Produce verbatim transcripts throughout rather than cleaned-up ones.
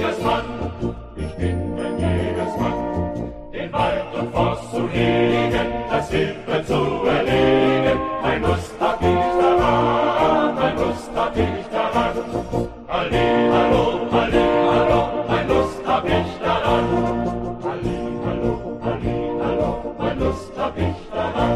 Jägersmann, ich bin ein Jägersmann. Den Wald und Forst zu hegen, das Wild zu erlegen, mein Lust hab ich daran, mein Lust hab ich daran. Halli, hallo, halli, hallo, mein Lust hab ich daran. Halli, hallo, halli, hallo, mein Lust hab ich daran.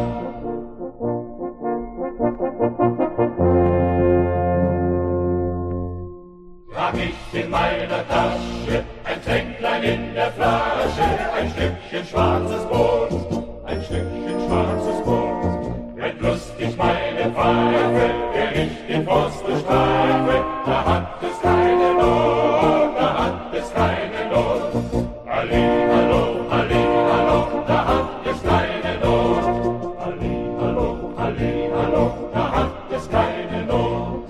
Trag ich in meiner Tasche ein Tränklein in der Flasche, ein Stückchen schwarzes Brot, ein Stückchen schwarzes Brot. Wenn lustig meine Pfeife, der ich den Forst bestreife, da hat es keine Not, da hat es keine Not. Halli, hallo, halli, hallo, da hat es keine Not. Halli, hallo, halli, hallo, da hat es keine Not.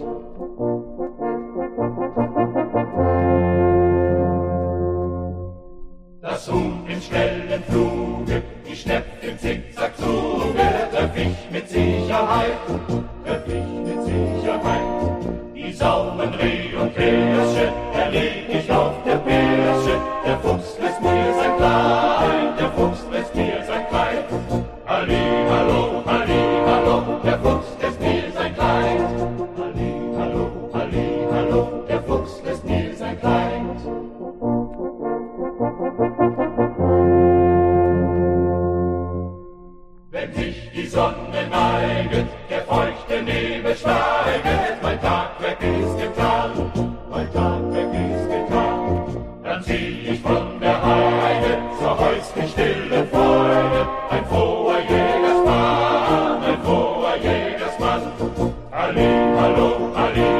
Das Huhn im schnellen Fluge, die Schnepf im Zickzack-Zuge, treff ich mit Sicherheit, treff ich mit Sicherheit. Die saumen Reh und Hirsche, erleg ich auf der Pirsche, der Fuchs lässt mir sein Kleid, der Fuchs lässt mir sein Kleid. Halli, hallo, halli, hallo, der Fuchs lässt mir sein Kleid. Halli, hallo, halli, hallo, der Fuchs lässt mir sein Kleid. Wenn sich die Sonne neiget, der feuchte Nebel steiget, mein Tagwerk ist getan, mein Tagwerk ist getan. Dann zieh ich von der Heide zur häuslich stillen Freude, ein froher Jägersmann, ein froher Jägersmann. Halli, hallo, halli,